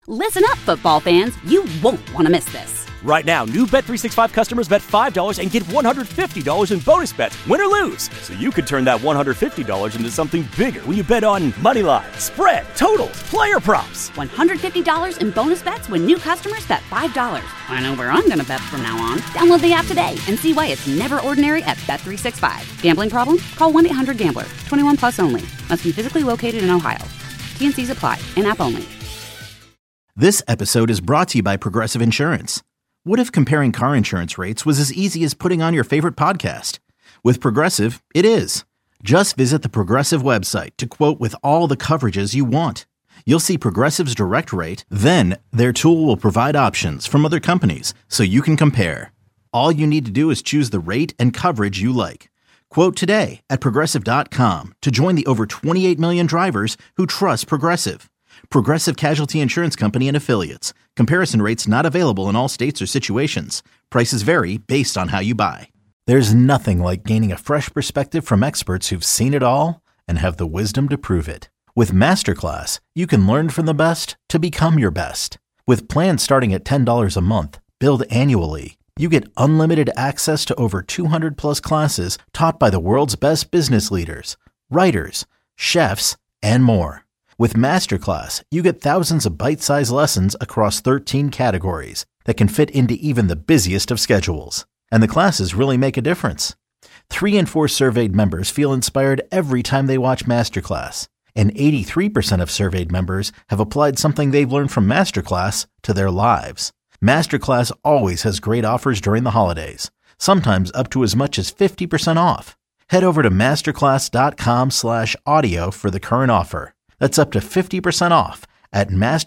Listen up, football fans. You won't want to miss this. Right now, new Bet365 customers bet $5 and get $150 in bonus bets, win or lose. So you could turn that $150 into something bigger when you bet on money line, spread, totals, player props. $150 in bonus bets when new customers bet $5. I know where I'm going to bet from now on. Download the app today and see why it's never ordinary at Bet365. Gambling problem? Call 1-800-GAMBLER. 21 plus only. Must be physically located in Ohio. T&Cs apply. In-app only. This episode is brought to you by Progressive Insurance. What if comparing car insurance rates was as easy as putting on your favorite podcast? With Progressive, it is. Just visit the Progressive website to quote with all the coverages you want. You'll see Progressive's direct rate, then their tool will provide options from other companies so you can compare. All you need to do is choose the rate and coverage you like. Quote today at Progressive.com to join the over 28 million drivers who trust Progressive. Progressive Casualty Insurance Company and Affiliates. Comparison rates not available in all states or situations. Prices vary based on how you buy. There's nothing like gaining a fresh perspective from experts who've seen it all and have the wisdom to prove it. With Masterclass, you can learn from the best to become your best. With plans starting at $10 a month, billed annually, you get unlimited access to over 200 plus classes taught by the world's best business leaders, writers, chefs, and more. With Masterclass, you get thousands of bite-sized lessons across 13 categories that can fit into even the busiest of schedules. And the classes really make a difference. 3 in 4 surveyed members feel inspired every time they watch Masterclass. And 83% of surveyed members have applied something they've learned from Masterclass to their lives. Masterclass always has great offers during the holidays, sometimes up to as much as 50% off. Head over to masterclass.com/audio for the current offer. That's up to 50% off at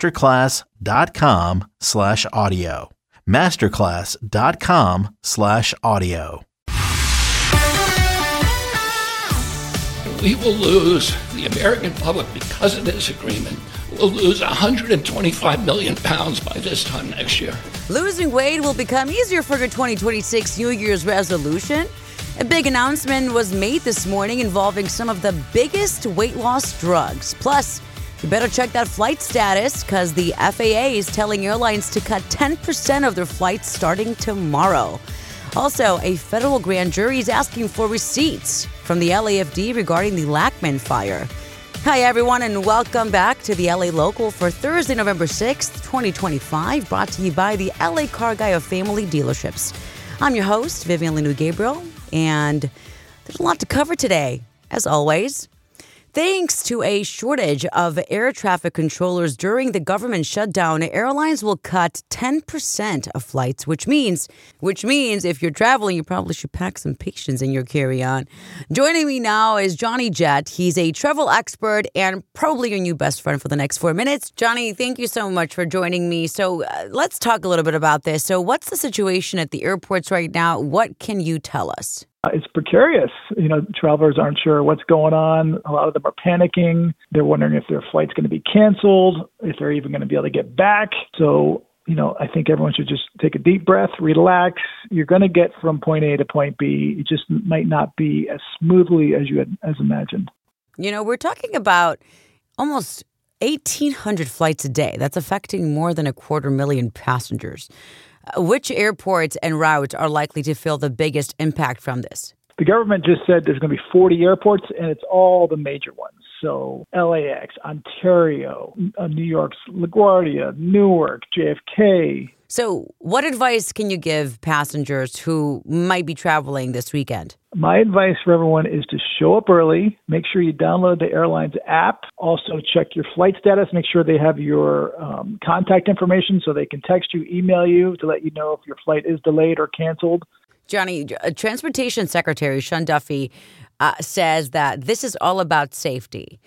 masterclass.com/audio. Masterclass.com/audio. We will lose, the American public, because of this agreement, will lose £125 million by this time next year. Losing weight will become easier for your 2026 New Year's resolution. A big announcement was made this morning involving some of the biggest weight loss drugs. Plus, you better check that flight status because the FAA is telling airlines to cut 10% of their flights starting tomorrow. Also, a federal grand jury is asking for receipts from the LAFD regarding the Lackman fire. Hi, everyone, and welcome back to the LA Local for Thursday, November 6th, 2025, brought to you by the LA Car Guy of Family Dealerships. I'm your host, Vivian Lenu Gabriel, and there's a lot to cover today, as always. Thanks to a shortage of air traffic controllers during the government shutdown, airlines will cut 10% of flights, which means if you're traveling, you probably should pack some patience in your carry-on. Joining me now is Johnny Jett. He's a travel expert and probably your new best friend for the next 4 minutes. Johnny, thank you so much for joining me. So let's talk a little bit about this. So what's the situation at the airports right now? What can you tell us? It's precarious. Travelers aren't sure what's going on. A lot of them are panicking. They're wondering if their flight's going to be canceled, if they're even going to be able to get back. So, I think everyone should just take a deep breath, relax. You're going to get from point A to point B. It just might not be as smoothly as you had imagined. We're talking about almost 1,800 flights a day. That's affecting more than 250,000 passengers. Which airports and routes are likely to feel the biggest impact from this? The government just said there's going to be 40 airports, and it's all the major ones. So LAX, Ontario, New York's LaGuardia, Newark, JFK. So what advice can you give passengers who might be traveling this weekend? My advice for everyone is to show up early. Make sure you download the airline's app. Also check your flight status. Make sure they have your contact information so they can text you, email you to let you know if your flight is delayed or canceled. Johnny, Transportation Secretary Sean Duffy says that this is all about safety.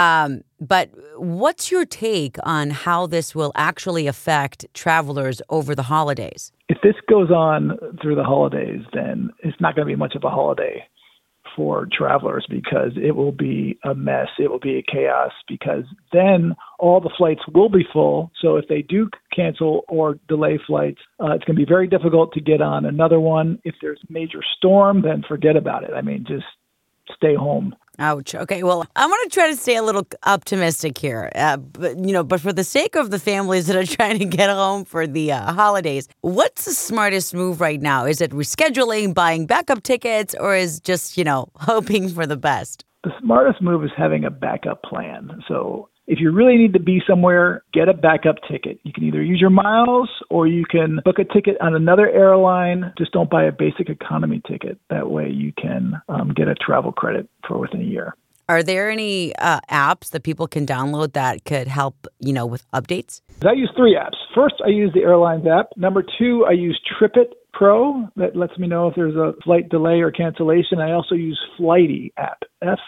But what's your take on how this will actually affect travelers over the holidays? If this goes on through the holidays, then it's not going to be much of a holiday for travelers because it will be a mess. It will be a chaos because then all the flights will be full. So if they do cancel or delay flights, it's going to be very difficult to get on another one. If there's a major storm, then forget about it. stay home. Ouch. Okay, well, I'm going to try to stay a little optimistic here. But for the sake of the families that are trying to get home for the holidays, what's the smartest move right now? Is it rescheduling, buying backup tickets, or is just, hoping for the best? The smartest move is having a backup plan. So if you really need to be somewhere, get a backup ticket. You can either use your miles or you can book a ticket on another airline. Just don't buy a basic economy ticket. That way you can get a travel credit for within a year. Are there any apps that people can download that could help, with updates? I use 3 apps. First, I use the airlines app. Number 2, I use TripIt Pro. That lets me know if there's a flight delay or cancellation. I also use Flighty app,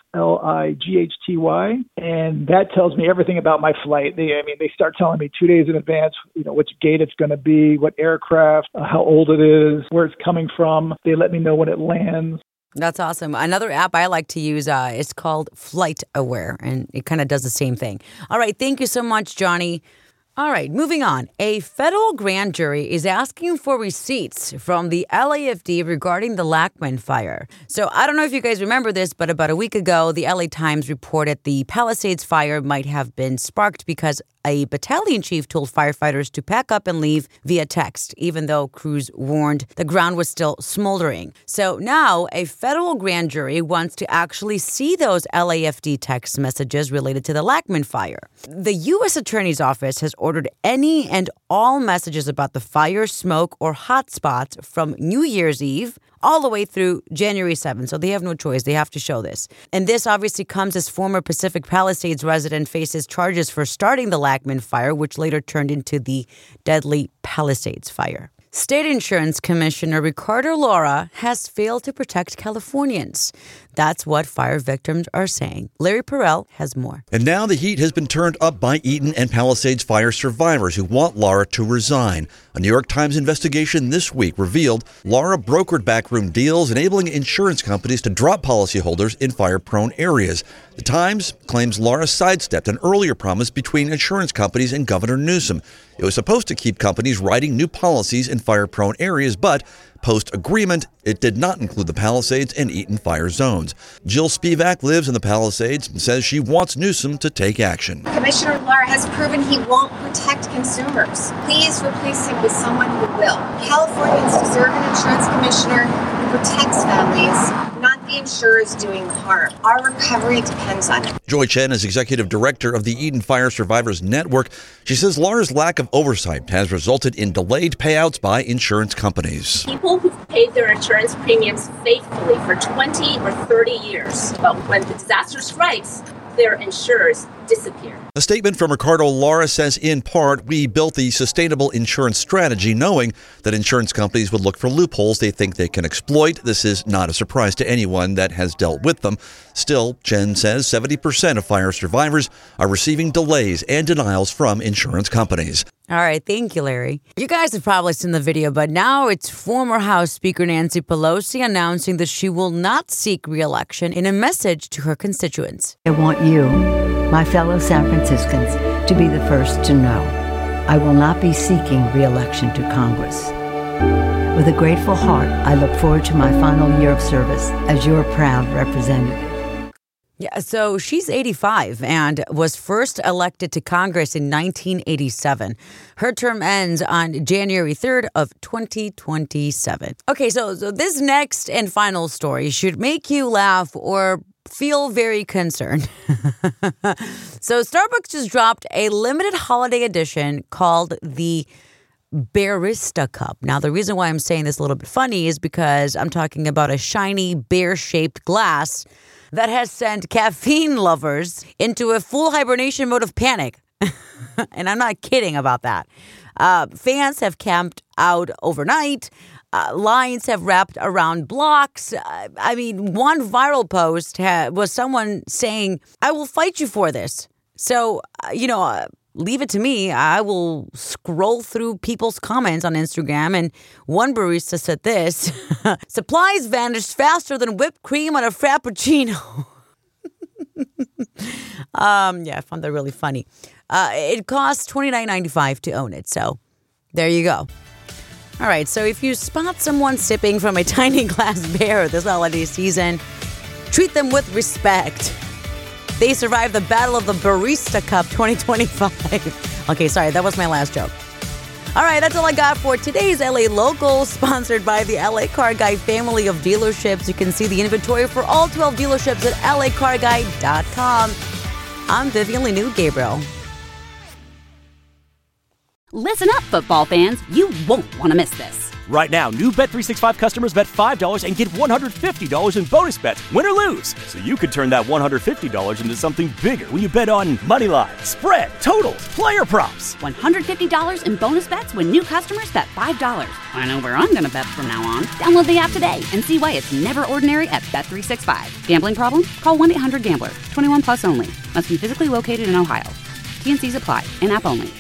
Flighty, and that tells me everything about my flight. They start telling me 2 days in advance, which gate it's going to be, what aircraft, how old it is, where it's coming from. They let me know when it lands. That's awesome. Another app I like to use is called Flight Aware, and it kind of does the same thing. All right. Thank you so much, Johnny. All right, moving on. A federal grand jury is asking for receipts from the LAFD regarding the Lackman fire. So I don't know if you guys remember this, but about a week ago, the LA Times reported the Palisades fire might have been sparked because a battalion chief told firefighters to pack up and leave via text, even though crews warned the ground was still smoldering. So now a federal grand jury wants to actually see those LAFD text messages related to the Lackman fire. The U.S. Attorney's Office has ordered any and all messages about the fire, smoke, or hotspots from New Year's Eve all the way through January 7th. So they have no choice. They have to show this. And this obviously comes as former Pacific Palisades resident faces charges for starting the Lackman fire, which later turned into the deadly Palisades fire. State Insurance Commissioner Ricardo Lara has failed to protect Californians. That's what fire victims are saying. Larry Perrell has more. And now the heat has been turned up by Eaton and Palisades fire survivors who want Lara to resign. A New York Times investigation this week revealed Lara brokered backroom deals, enabling insurance companies to drop policyholders in fire-prone areas. The Times claims Lara sidestepped an earlier promise between insurance companies and Governor Newsom. It was supposed to keep companies writing new policies in fire-prone areas, but post-agreement, it did not include the Palisades and Eaton fire zones. Jill Spivak lives in the Palisades and says she wants Newsom to take action. Commissioner Lara has proven he won't protect consumers. Please replace him with someone who will. Californians deserve an insurance commissioner who protects families, not the insurers doing harm. Our recovery depends on it. Joy Chen is executive director of the Eaton Fire Survivors Network. She says Lara's lack of oversight has resulted in delayed payouts by insurance companies. People who've paid their insurance premiums faithfully for 20 or 30 years, but when the disaster strikes, their insurers disappear. A statement from Ricardo Lara says, in part, we built the sustainable insurance strategy knowing that insurance companies would look for loopholes they think they can exploit. This is not a surprise to anyone that has dealt with them. Still, Chen says 70% of fire survivors are receiving delays and denials from insurance companies. All right. Thank you, Larry. You guys have probably seen the video, but now it's former House Speaker Nancy Pelosi announcing that she will not seek re-election in a message to her constituents. I want you, my fellow San Franciscans, to be the first to know I will not be seeking re-election to Congress. With a grateful heart, I look forward to my final year of service as your proud representative. Yeah, so she's 85 and was first elected to Congress in 1987. Her term ends on January 3rd of 2027. Okay, so this next and final story should make you laugh or feel very concerned. So Starbucks just dropped a limited holiday edition called the Barista Cup. Now, the reason why I'm saying this a little bit funny is because I'm talking about a shiny bear-shaped glass that has sent caffeine lovers into a full hibernation mode of panic. And I'm not kidding about that. Fans have camped out overnight. Lines have wrapped around blocks. One viral post was someone saying, "I will fight you for this." So, leave it to me. I will scroll through people's comments on Instagram, and one barista said this: "Supplies vanished faster than whipped cream on a Frappuccino." I found that really funny. It costs $29.95 to own it, so there you go. All right, so if you spot someone sipping from a tiny glass bear this holiday season, Treat them with respect. They survived the Battle of the Barista Cup 2025. Okay, sorry, that was my last joke. All right, that's all I got for today's LA Local, sponsored by the LA Car Guy family of dealerships. You can see the inventory for all 12 dealerships at lacarguy.com. I'm Vivian Lenu Gabriel. Listen up, football fans. You won't want to miss this. Right now, new Bet365 customers bet $5 and get $150 in bonus bets, win or lose. So you could turn that $150 into something bigger when you bet on moneyline, spread, totals, player props. $150 in bonus bets when new customers bet $5. I know where I'm going to bet from now on. Download the app today and see why it's never ordinary at Bet365. Gambling problem? Call 1-800-GAMBLER. 21 plus only. Must be physically located in Ohio. T&Cs apply. In-app only.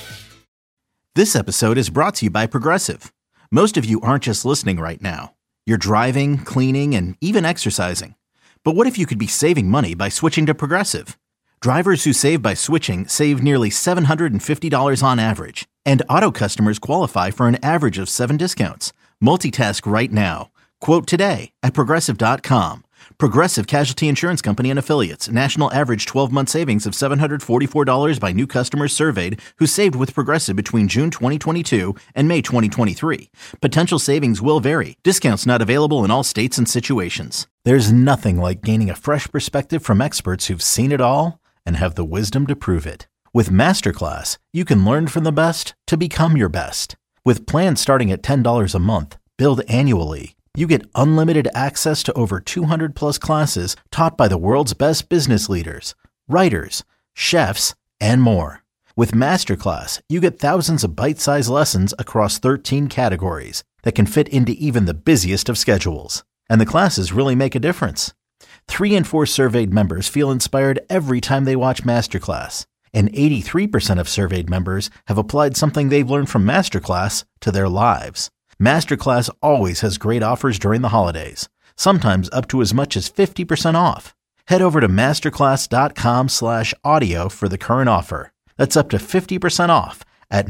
This episode is brought to you by Progressive. Most of you aren't just listening right now. You're driving, cleaning, and even exercising. But what if you could be saving money by switching to Progressive? Drivers who save by switching save nearly $750 on average. And auto customers qualify for an average of 7 discounts. Multitask right now. Quote today at Progressive.com. Progressive Casualty Insurance Company and Affiliates. National average 12-month savings of $744 by new customers surveyed who saved with Progressive between June 2022 and May 2023. Potential savings will vary. Discounts not available in all states and situations. There's nothing like gaining a fresh perspective from experts who've seen it all and have the wisdom to prove it. With Masterclass, you can learn from the best to become your best. With plans starting at $10 a month, billed annually, you get unlimited access to over 200 plus classes taught by the world's best business leaders, writers, chefs, and more. With Masterclass, you get thousands of bite-sized lessons across 13 categories that can fit into even the busiest of schedules. And the classes really make a difference. 3 in 4 surveyed members feel inspired every time they watch Masterclass. And 83% of surveyed members have applied something they've learned from Masterclass to their lives. Masterclass always has great offers during the holidays, sometimes up to as much as 50% off. Head over to masterclass.com/audio for the current offer. That's up to 50% off at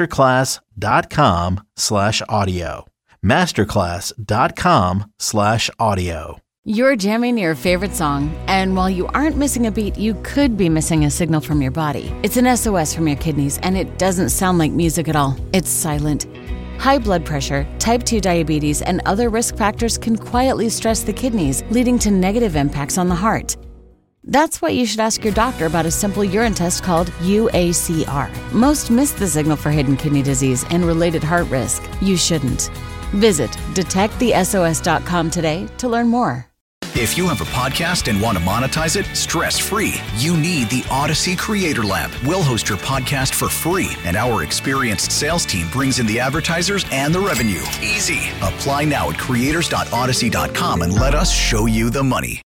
masterclass.com/audio. masterclass.com/audio. You're jamming your favorite song, and while you aren't missing a beat, you could be missing a signal from your body. It's an SOS from your kidneys, and it doesn't sound like music at all. It's silent. High blood pressure, type 2 diabetes, and other risk factors can quietly stress the kidneys, leading to negative impacts on the heart. That's why you should ask your doctor about a simple urine test called UACR. Most miss the signal for hidden kidney disease and related heart risk. You shouldn't. Visit detectthesos.com today to learn more. If you have a podcast and want to monetize it stress-free, you need the Odyssey Creator Lab. We'll host your podcast for free, and our experienced sales team brings in the advertisers and the revenue. Easy. Apply now at creators.odyssey.com and let us show you the money.